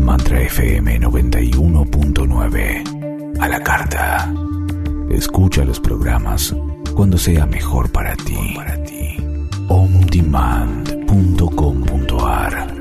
Mantra FM 91.9. A la carta. Escucha los programas cuando sea mejor para ti. ondemand.com.ar.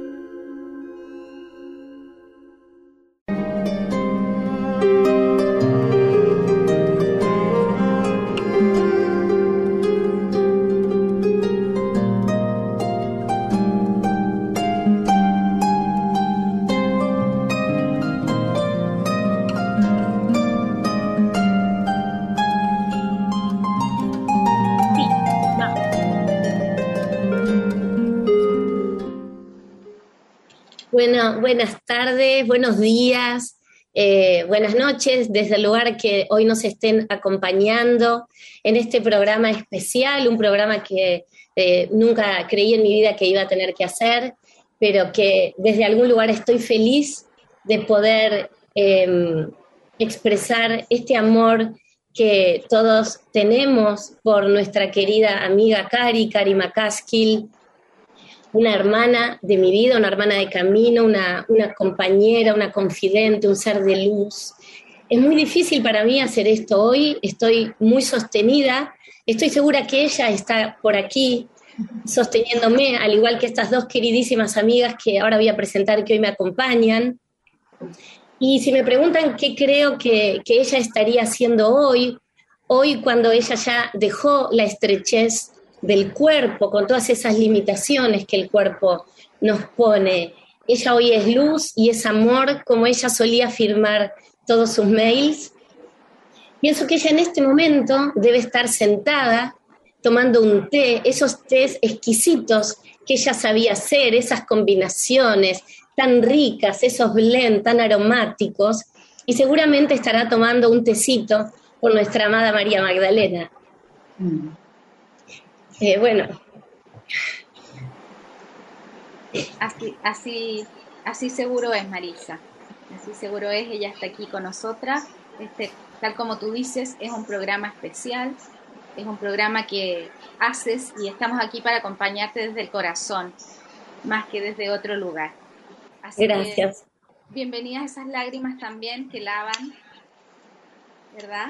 Bueno, buenas tardes, buenos días, buenas noches, desde el lugar que hoy nos estén acompañando en este programa especial, un programa que nunca creí en mi vida que iba a tener que hacer, pero que desde algún lugar estoy feliz de poder expresar este amor que todos tenemos por nuestra querida amiga Cari McCaskill, una hermana de mi vida, una hermana de camino, una compañera, una confidente, un ser de luz. Es muy difícil para mí hacer esto hoy, estoy muy sostenida, estoy segura que ella está por aquí sosteniéndome, al igual que estas dos queridísimas amigas que ahora voy a presentar que hoy me acompañan. Y si me preguntan qué creo que ella estaría haciendo hoy cuando ella ya dejó la estrechez del cuerpo, con todas esas limitaciones que el cuerpo nos pone. Ella hoy es luz y es amor, como ella solía afirmar todos sus mails. Pienso que ella en este momento debe estar sentada tomando un té, esos tés exquisitos que ella sabía hacer, esas combinaciones tan ricas, esos blends tan aromáticos, y seguramente estará tomando un tecito con nuestra amada María Magdalena. Bueno. Así seguro es, Marisa. Así seguro es, ella está aquí con nosotras. Tal como tú dices, es un programa especial, es un programa que haces y estamos aquí para acompañarte desde el corazón, más que desde otro lugar. Así gracias. Bienvenidas a esas lágrimas también que lavan, ¿verdad?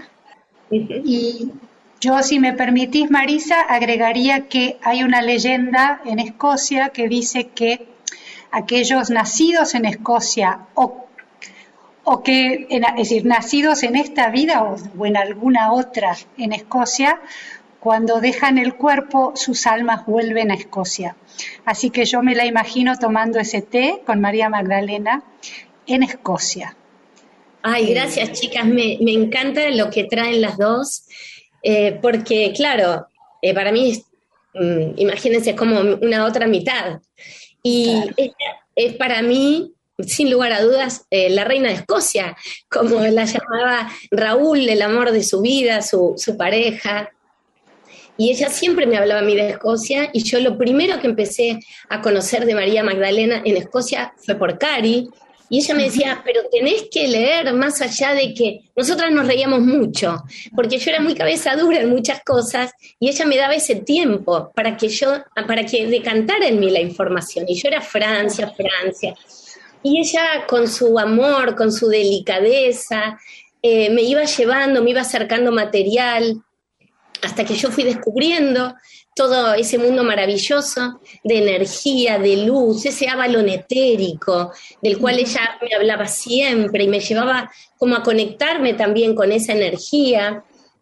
Y yo, si me permitís, Marisa, agregaría que hay una leyenda en Escocia que dice que aquellos nacidos en Escocia o que, es decir, nacidos en esta vida o en alguna otra en Escocia, cuando dejan el cuerpo, sus almas vuelven a Escocia. Así que yo me la imagino tomando ese té con María Magdalena en Escocia. Ay, gracias, chicas, me encanta lo que traen las dos. Porque, claro, para mí, imagínense, como una otra mitad. Y claro, ella es para mí, sin lugar a dudas, la reina de Escocia, como la llamaba Raúl, el amor de su vida, su pareja. Y ella siempre me hablaba a mí de Escocia, y yo lo primero que empecé a conocer de María Magdalena en Escocia fue por Cari. Y ella me decía, pero tenés que leer más allá de que nosotras nos reíamos mucho, porque yo era muy cabeza dura en muchas cosas y ella me daba ese tiempo para que decantara en mí la información. Y yo era Francia. Y ella con su amor, con su delicadeza, me iba llevando, me iba acercando material, hasta que yo fui descubriendo todo ese mundo maravilloso de energía, de luz, ese avalón etérico, del cual ella me hablaba siempre y me llevaba como a conectarme también con esa energía.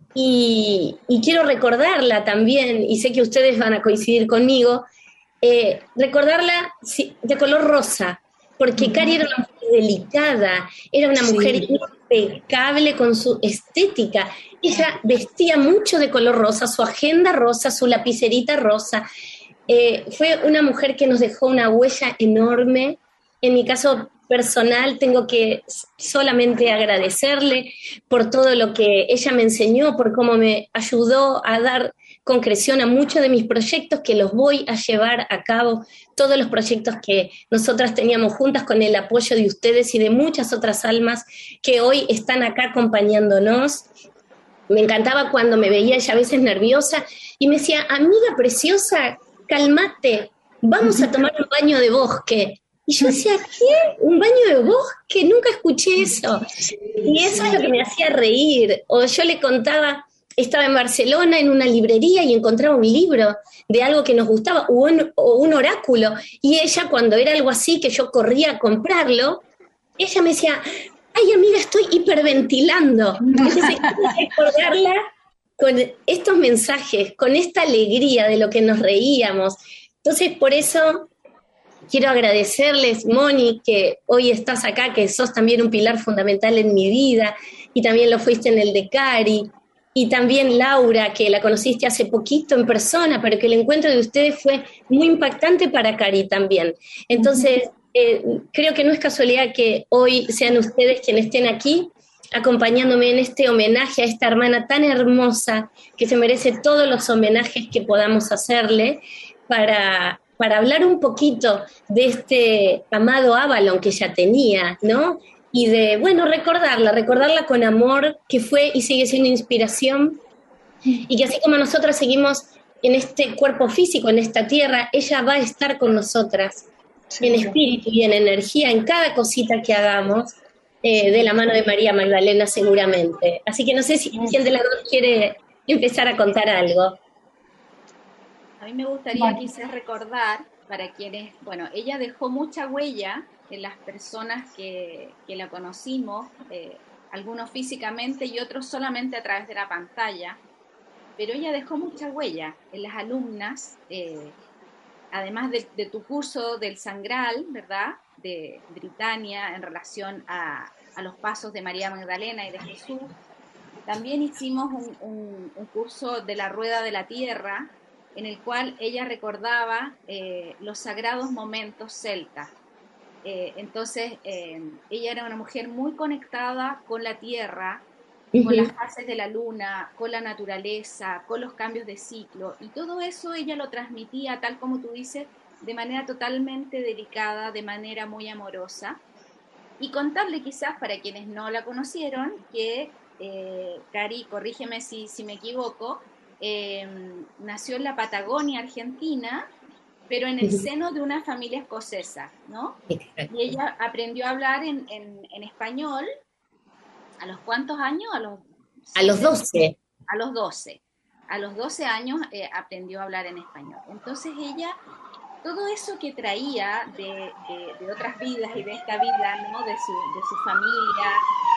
Y quiero recordarla también, y sé que ustedes van a coincidir conmigo, recordarla de color rosa, porque Cari era una mujer delicada, era una mujer impecable con su estética. Ella vestía mucho de color rosa, su agenda rosa, su lapicerita rosa. Fue una mujer que nos dejó una huella enorme. En mi caso personal tengo que solamente agradecerle por todo lo que ella me enseñó, por cómo me ayudó a dar concreción a muchos de mis proyectos, que los voy a llevar a cabo, todos los proyectos que nosotras teníamos juntas con el apoyo de ustedes y de muchas otras almas que hoy están acá acompañándonos. Me encantaba cuando me veía ella a veces nerviosa y me decía, amiga preciosa, cálmate, vamos a tomar un baño de bosque. Y yo decía, ¿qué? ¿Un baño de bosque? Nunca escuché eso. Y eso es lo que me hacía reír. O yo le contaba, estaba en Barcelona en una librería y encontraba un libro de algo que nos gustaba, o un oráculo. Y ella, cuando era algo así, que yo corría a comprarlo, ella me decía, ay amiga, estoy hiperventilando. Entonces, recordarla con estos mensajes, con esta alegría de lo que nos reíamos. Entonces, por eso quiero agradecerles, Moni, que hoy estás acá, que sos también un pilar fundamental en mi vida, y también lo fuiste en el de Cari, y también Laura, que la conociste hace poquito en persona, pero que el encuentro de ustedes fue muy impactante para Cari también. Entonces, creo que no es casualidad que hoy sean ustedes quienes estén aquí, acompañándome en este homenaje a esta hermana tan hermosa, que se merece todos los homenajes que podamos hacerle, para hablar un poquito de este amado Avalon que ella tenía, ¿no? Y de, bueno, recordarla con amor, que fue y sigue siendo inspiración, y que así como nosotras seguimos en este cuerpo físico, en esta tierra, ella va a estar con nosotras, sí, en espíritu y en energía, en cada cosita que hagamos, de la mano de María Magdalena seguramente. Así que no sé si quién de las dos quiere empezar a contar algo. A mí me gustaría quizás recordar, para quienes, bueno, ella dejó mucha huella en las personas que la conocimos, algunos físicamente y otros solamente a través de la pantalla, pero ella dejó mucha huella en las alumnas, además de tu curso del Sangral, ¿verdad?, de Britania en relación a los pasos de María Magdalena y de Jesús. También hicimos un curso de la Rueda de la Tierra, en el cual ella recordaba los sagrados momentos celtas. Entonces, ella era una mujer muy conectada con la tierra, con las fases de la luna, con la naturaleza, con los cambios de ciclo, y todo eso ella lo transmitía, tal como tú dices, de manera totalmente delicada, de manera muy amorosa. Y contarle quizás, para quienes no la conocieron, que Cari, corrígeme si me equivoco, nació en la Patagonia, Argentina, pero en el seno de una familia escocesa, ¿no? Y ella aprendió a hablar en español, ¿a los cuántos años? A los 12. A los 12. A los 12 años aprendió a hablar en español. Entonces ella, todo eso que traía de otras vidas y de esta vida, ¿no?, de su familia,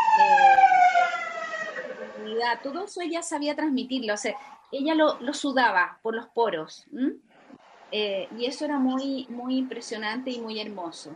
comunidad, todo eso ella sabía transmitirlo, o sea, ella lo sudaba por los poros, y eso era muy, muy impresionante y muy hermoso.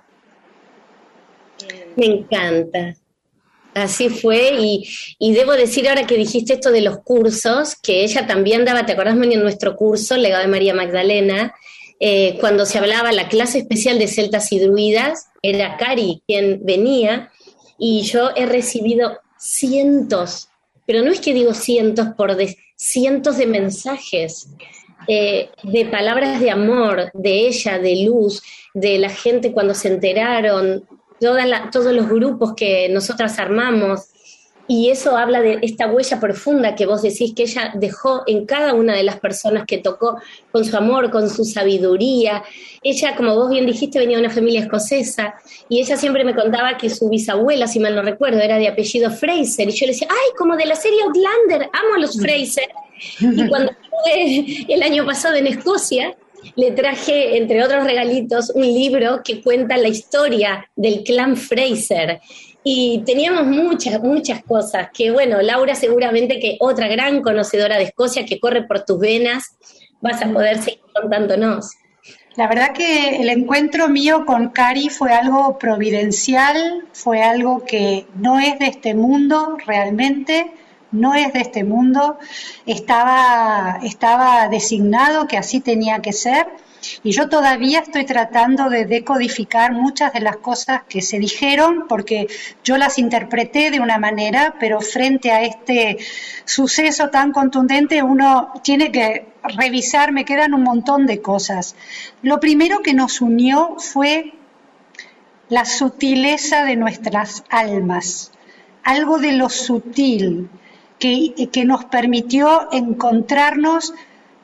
Me encanta. Así fue, y debo decir ahora que dijiste esto de los cursos, que ella también daba, ¿te acordás, Moni, en nuestro curso, el legado de María Magdalena, cuando se hablaba la clase especial de celtas y druidas, era Cari quien venía, y yo he recibido cientos, pero no es que digo cientos cientos de mensajes, de palabras de amor, de ella, de luz, de la gente cuando se enteraron, todos los grupos que nosotras armamos, y eso habla de esta huella profunda que vos decís que ella dejó en cada una de las personas que tocó, con su amor, con su sabiduría. Ella, como vos bien dijiste, venía de una familia escocesa, y ella siempre me contaba que su bisabuela, si mal no recuerdo, era de apellido Fraser, y yo le decía, ¡ay, como de la serie Outlander! ¡Amo a los Fraser! Y cuando estuve el año pasado en Escocia, le traje, entre otros regalitos, un libro que cuenta la historia del clan Fraser. Y teníamos muchas cosas, que bueno, Laura seguramente, que otra gran conocedora de Escocia que corre por tus venas, vas a poder seguir contándonos. La verdad que el encuentro mío con Cari fue algo providencial, fue algo que no es de este mundo realmente, no es de este mundo, estaba designado que así tenía que ser, y yo todavía estoy tratando de decodificar muchas de las cosas que se dijeron, porque yo las interpreté de una manera, pero frente a este suceso tan contundente uno tiene que revisar, me quedan un montón de cosas. Lo primero que nos unió fue la sutileza de nuestras almas, algo de lo sutil, que nos permitió encontrarnos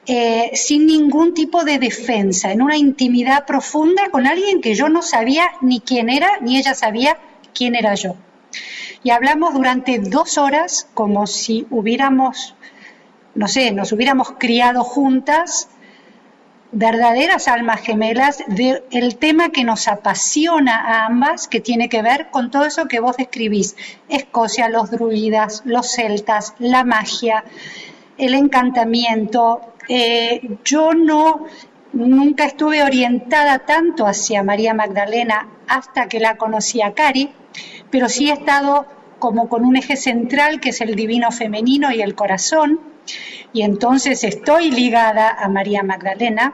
sin ningún tipo de defensa, en una intimidad profunda con alguien que yo no sabía ni quién era, ni ella sabía quién era yo. Y hablamos durante 2 horas como si hubiéramos, no sé, nos hubiéramos criado juntas, verdaderas almas gemelas, del tema que nos apasiona a ambas, que tiene que ver con todo eso que vos describís: Escocia, los druidas, los celtas, la magia, el encantamiento. Yo nunca estuve orientada tanto hacia María Magdalena hasta que la conocí a Cari, pero sí he estado como con un eje central que es el divino femenino y el corazón, y entonces estoy ligada a María Magdalena,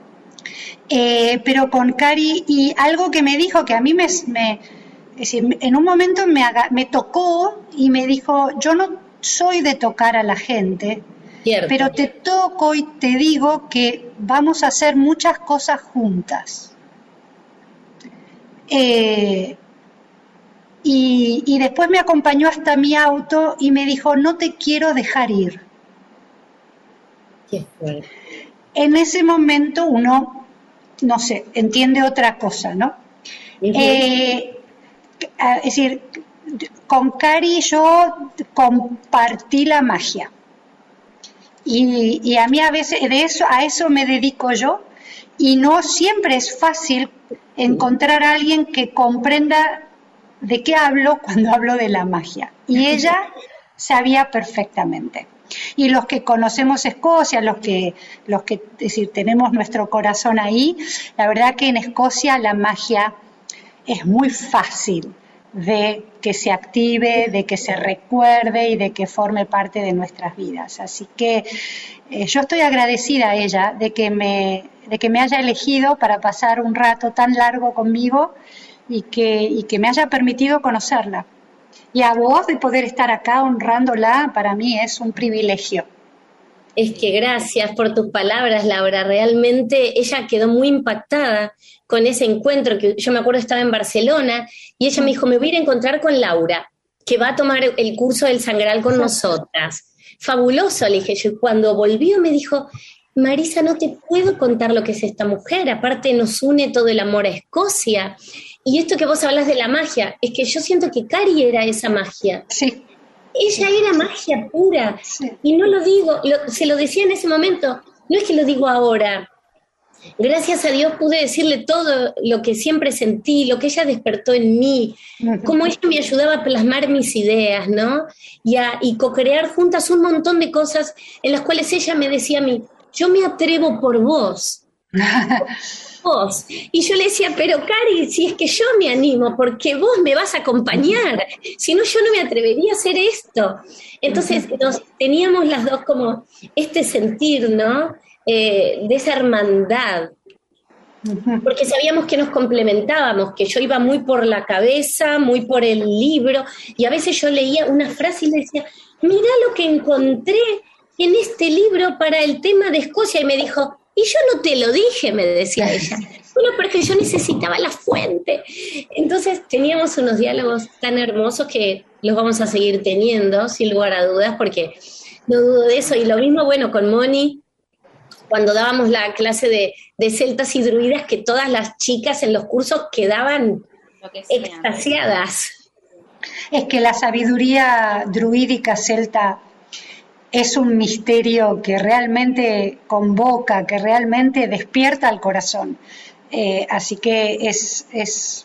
pero con Cari, y algo que me dijo que a mí es decir, en un momento me tocó y me dijo: yo no soy de tocar a la gente, cierto, pero te toco y te digo que vamos a hacer muchas cosas juntas. Y después me acompañó hasta mi auto y me dijo: no te quiero dejar ir. Qué fuerte. En ese momento uno, no sé, entiende otra cosa, ¿no? Uh-huh. Es decir, con Cari yo compartí la magia. Y a mí a veces a eso me dedico yo, y no siempre es fácil encontrar a alguien que comprenda de qué hablo cuando hablo de la magia. Y ella sabía perfectamente. Y los que conocemos Escocia, los que es decir, tenemos nuestro corazón ahí, la verdad que en Escocia la magia es muy fácil de que se active, de que se recuerde y de que forme parte de nuestras vidas. Así que yo estoy agradecida a ella de que me haya elegido para pasar un rato tan largo conmigo y que me haya permitido conocerla. Y a vos de poder estar acá honrándola, para mí es un privilegio. Es que gracias por tus palabras, Laura. Realmente ella quedó muy impactada con ese encuentro, que yo me acuerdo estaba en Barcelona, y ella me dijo: me voy a ir a encontrar con Laura, que va a tomar el curso del Sangral con nosotras. Fabuloso, le dije yo. Y cuando volvió me dijo: Marisa, no te puedo contar lo que es esta mujer, aparte nos une todo el amor a Escocia. Y esto que vos hablas de la magia, es que yo siento que Cari era esa magia. Sí. Ella era magia pura, sí. Y no lo digo, se lo decía en ese momento, no es que lo digo ahora. Gracias a Dios pude decirle todo lo que siempre sentí, lo que ella despertó en mí, cómo ella me ayudaba a plasmar mis ideas, ¿no? Y co-crear juntas un montón de cosas en las cuales ella me decía a mí: yo me atrevo por vos. Vos. Y yo le decía: pero Cari, si es que yo me animo, porque vos me vas a acompañar, si no yo no me atrevería a hacer esto. Entonces teníamos las dos como este sentir, ¿no? De esa hermandad, porque sabíamos que nos complementábamos, que yo iba muy por la cabeza, muy por el libro, y a veces yo leía una frase y le decía: mirá lo que encontré en este libro para el tema de Escocia, y me dijo: y yo no te lo dije, me decía ella. Bueno, porque yo necesitaba la fuente. Entonces teníamos unos diálogos tan hermosos que los vamos a seguir teniendo, sin lugar a dudas, porque no dudo de eso. Y lo mismo, bueno, con Moni, cuando dábamos la clase de celtas y druidas, que todas las chicas en los cursos quedaban extasiadas. Es que la sabiduría druídica celta es un misterio que realmente convoca, que realmente despierta el corazón. Así que es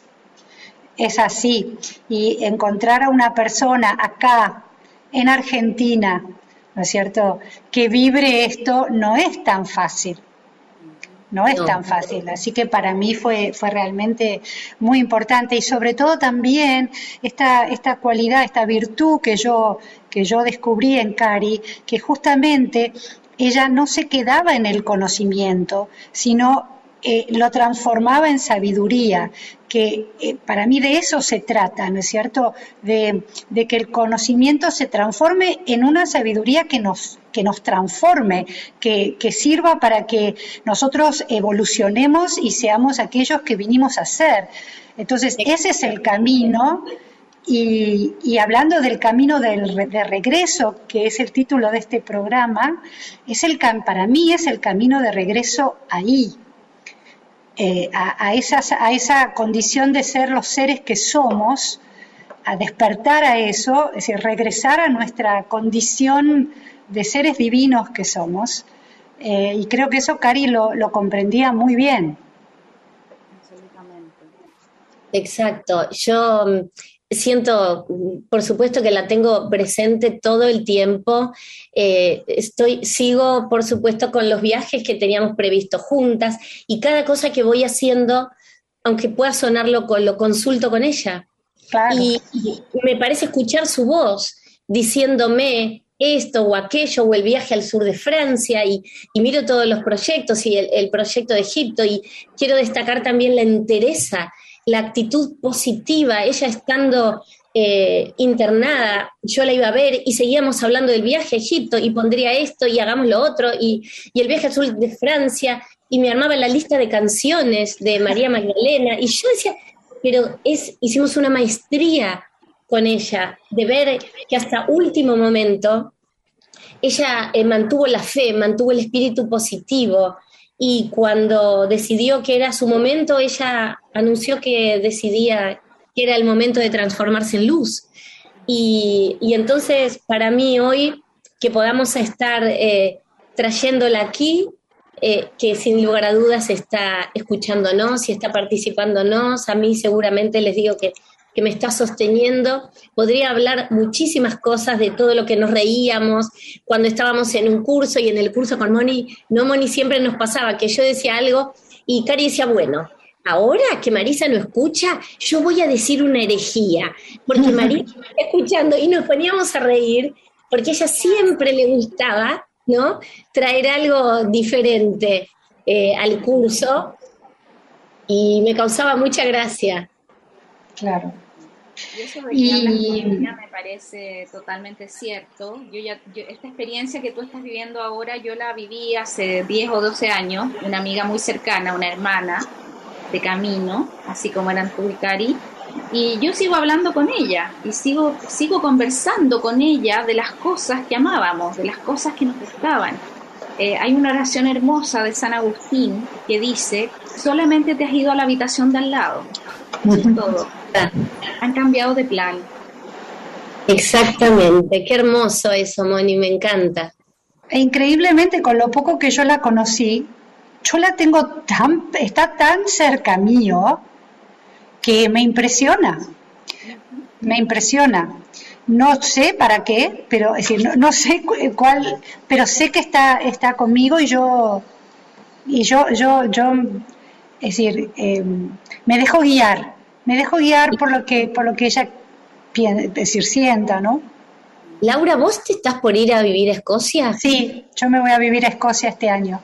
así. Y encontrar a una persona acá, en Argentina, ¿no es cierto?, que vibre esto, no es tan fácil. No es tan fácil, así que para mí fue realmente muy importante, y sobre todo también esta cualidad, esta virtud que yo descubrí en Cari, que justamente ella no se quedaba en el conocimiento, sino lo transformaba en sabiduría, que para mí de eso se trata, ¿no es cierto?, de que el conocimiento se transforme en una sabiduría que nos transforme, que sirva para que nosotros evolucionemos y seamos aquellos que vinimos a ser. Entonces, ese es el camino, Y hablando del camino de regreso, que es el título de este programa, para mí es el camino de regreso ahí, a esa condición de ser los seres que somos, a despertar a eso, es decir, regresar a nuestra condición de seres divinos que somos. Y creo que eso Cari lo comprendía muy bien. Absolutamente. Exacto. Yo siento, por supuesto que la tengo presente todo el tiempo. Sigo, por supuesto, con los viajes que teníamos previstos juntas, y cada cosa que voy haciendo, aunque pueda sonar loco, lo consulto con ella. Claro. Y me parece escuchar su voz diciéndome esto o aquello, o el viaje al sur de Francia, y miro todos los proyectos, y el proyecto de Egipto, y quiero destacar también la entereza, la actitud positiva. Ella estando internada, yo la iba a ver y seguíamos hablando del viaje a Egipto, y pondría esto y hagamos lo otro, y el viaje al sur de Francia, y me armaba la lista de canciones de María Magdalena, y yo decía, pero hicimos una maestría con ella, de ver que hasta último momento ella mantuvo la fe, mantuvo el espíritu positivo, y cuando decidió que era su momento, ella anunció que decidía que era el momento de transformarse en luz. Y entonces, para mí hoy, que podamos estar trayéndola aquí, que sin lugar a dudas está escuchándonos y está participándonos, a mí seguramente les digo que me está sosteniendo. Podría hablar muchísimas cosas de todo lo que nos reíamos cuando estábamos en un curso, y en el curso con Moni, Moni, siempre nos pasaba que yo decía algo y Cari decía, bueno, ahora que Marisa no escucha, yo voy a decir una herejía, porque Marisa está escuchando, y nos poníamos a reír, porque a ella siempre le gustaba, ¿no?, traer algo diferente al curso, y me causaba mucha gracia. Claro. Y eso de que hablas con ella me parece totalmente cierto. Esta experiencia que tú estás viviendo ahora, yo la viví hace 10 o 12 años, una amiga muy cercana, una hermana de camino, así como eran tú y Cari, y yo sigo hablando con ella, y sigo conversando con ella de las cosas que amábamos, de las cosas que nos gustaban. Hay una oración hermosa de San Agustín que dice, solamente te has ido a la habitación de al lado, eso es todo. Han cambiado de plan. Exactamente, qué hermoso eso, Moni, me encanta. E increíblemente, con lo poco que yo la conocí, yo la tengo está tan cerca mío que me impresiona. No sé para qué, pero es decir, no sé cuál, pero sé que está conmigo, y yo es decir, me dejo guiar por lo que ella es decir, sienta, ¿no? Laura, ¿vos te estás por ir a vivir a Escocia? Sí, yo me voy a vivir a Escocia este año.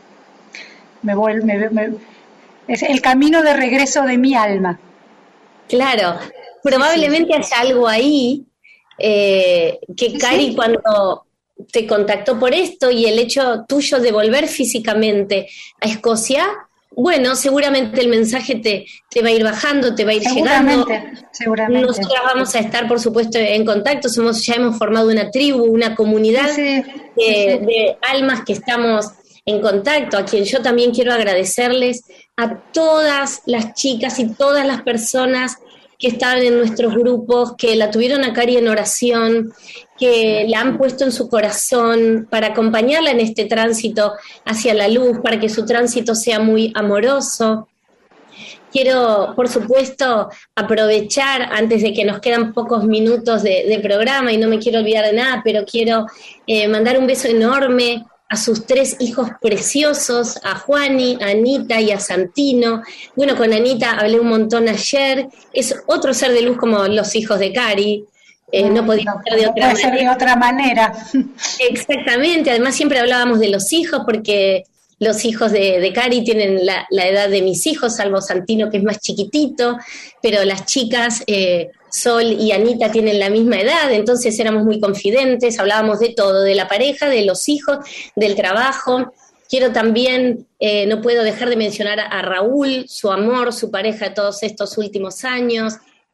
Es el camino de regreso de mi alma. Claro, probablemente haya algo ahí que Cari, cuando te contactó por esto, y el hecho tuyo de volver físicamente a Escocia, bueno, seguramente el mensaje te va a ir bajando, te va a ir llegando. Seguramente. Nosotras vamos a estar, por supuesto, en contacto. Ya hemos formado una tribu, una comunidad de almas que estamos en contacto, a quien yo también quiero agradecerles a todas las chicas y todas las personas que estaban en nuestros grupos, que la tuvieron a Cari en oración, que la han puesto en su corazón para acompañarla en este tránsito hacia la luz, para que su tránsito sea muy amoroso. Quiero, por supuesto, aprovechar, antes de que nos quedan pocos minutos de programa, y no me quiero olvidar de nada, pero quiero mandar un beso enorme a sus 3 hijos preciosos, a Juani, a Anita y a Santino. Bueno, con Anita hablé un montón ayer, es otro ser de luz como los hijos de Cari, no podía ser de otra manera. Exactamente, además siempre hablábamos de los hijos, porque los hijos de Cari tienen la edad de mis hijos, salvo Santino, que es más chiquitito, pero las chicas, Sol y Anita, tienen la misma edad, entonces éramos muy confidentes, hablábamos de todo, de la pareja, de los hijos, del trabajo. Quiero también, no puedo dejar de mencionar a Raúl, su amor, su pareja de todos estos últimos años,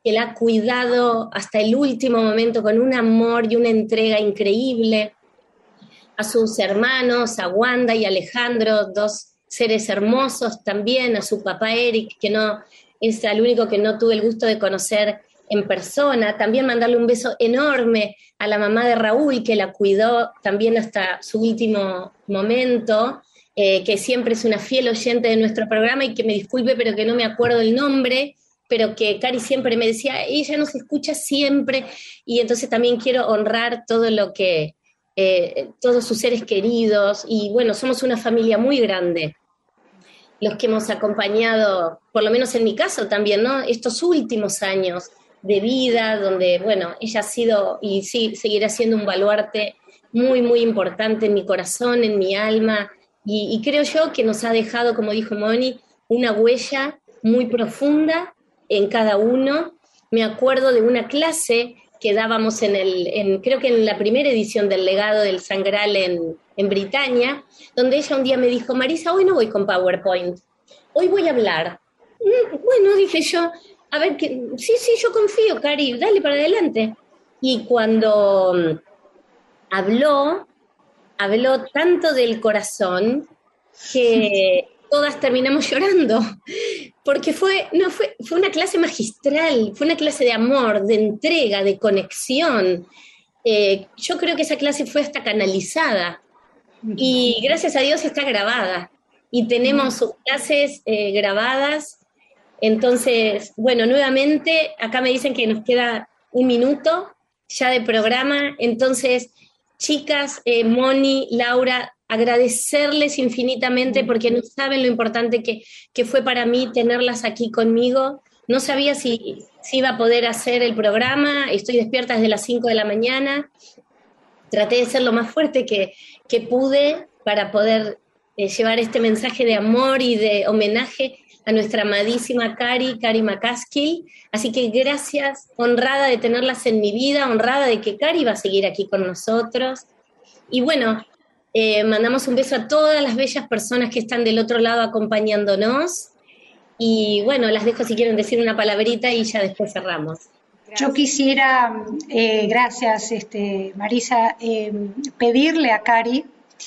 que la ha cuidado hasta el último momento con un amor y una entrega increíble. A sus hermanos, a Wanda y Alejandro, 2 seres hermosos también, a su papá Eric, que no es el único que no tuve el gusto de conocer en persona. También mandarle un beso enorme a la mamá de Raúl, que la cuidó también hasta su último momento, que siempre es una fiel oyente de nuestro programa y que me disculpe, pero que no me acuerdo el nombre, pero que Cari siempre me decía, ella nos escucha siempre, y entonces también quiero honrar todo lo que, todos sus seres queridos, y bueno, somos una familia muy grande, los que hemos acompañado, por lo menos en mi caso también, ¿no? Estos últimos años de vida, donde, bueno, ella ha sido y sí, seguirá siendo un baluarte muy, muy importante en mi corazón, en mi alma, y creo yo que nos ha dejado, como dijo Moni, una huella muy profunda en cada uno. Me acuerdo de una clase que dábamos creo que en la primera edición del Legado del Sangral en Britania, donde ella un día me dijo, Marisa, hoy no voy con PowerPoint, hoy voy a hablar. Bueno, dije yo, a ver, sí, yo confío, Cari, dale para adelante. Y cuando habló tanto del corazón que todas terminamos llorando, porque fue una clase magistral, fue una clase de amor, de entrega, de conexión. Yo creo que esa clase fue hasta canalizada, y gracias a Dios está grabada, y tenemos sus clases grabadas. Entonces, bueno, nuevamente, acá me dicen que nos queda 1 minuto ya de programa, entonces, chicas, Moni, Laura, agradecerles infinitamente porque no saben lo importante que fue para mí tenerlas aquí conmigo. No sabía si iba a poder hacer el programa, estoy despierta desde las 5 de la mañana, traté de ser lo más fuerte que pude para poder llevar este mensaje de amor y de homenaje a nuestra amadísima Cari McCaskill. Así que gracias, honrada de tenerlas en mi vida, honrada de que Cari va a seguir aquí con nosotros. Y bueno, mandamos un beso a todas las bellas personas que están del otro lado acompañándonos. Y bueno, las dejo si quieren decir una palabrita y ya después cerramos. Gracias. Yo quisiera, gracias Marisa, pedirle a Cari,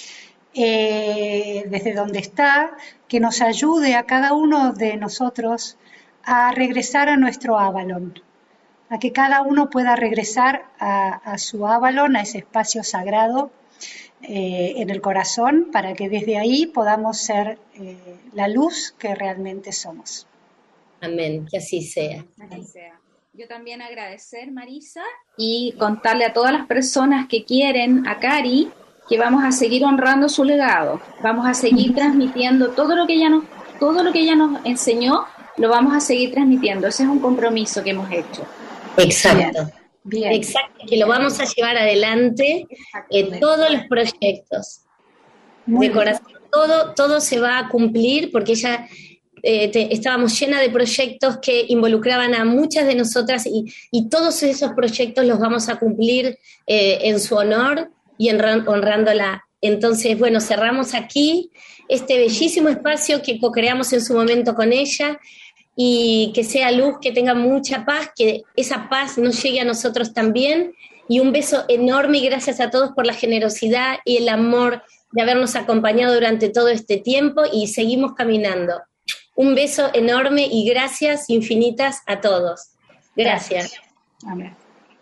desde donde está, que nos ayude a cada uno de nosotros a regresar a nuestro Avalon, a que cada uno pueda regresar a su Avalon, a ese espacio sagrado en el corazón, para que desde ahí podamos ser la luz que realmente somos. Amén, que así sea. Así sea. Yo también agradecer, Marisa, y contarle a todas las personas que quieren a Cari que vamos a seguir honrando su legado, vamos a seguir transmitiendo todo lo que ella nos enseñó, lo vamos a seguir transmitiendo. Ese es un compromiso que hemos hecho. Exacto. Bien. Exacto, que lo vamos a llevar adelante, todos los proyectos. Muy de corazón, todo se va a cumplir, porque ella estábamos llena de proyectos que involucraban a muchas de nosotras, y todos esos proyectos los vamos a cumplir en su honor y honrándola. Entonces, bueno, cerramos aquí este bellísimo espacio que co-creamos en su momento con ella, y que sea luz, que tenga mucha paz, que esa paz nos llegue a nosotros también, y un beso enorme, y gracias a todos por la generosidad y el amor de habernos acompañado durante todo este tiempo, y seguimos caminando. Un beso enorme y gracias infinitas a todos. Gracias. Amén.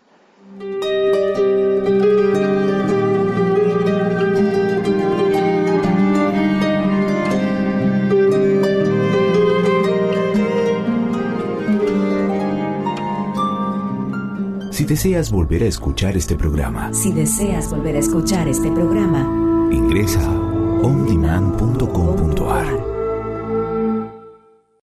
Si deseas volver a escuchar este programa, ingresa a ondemand.com.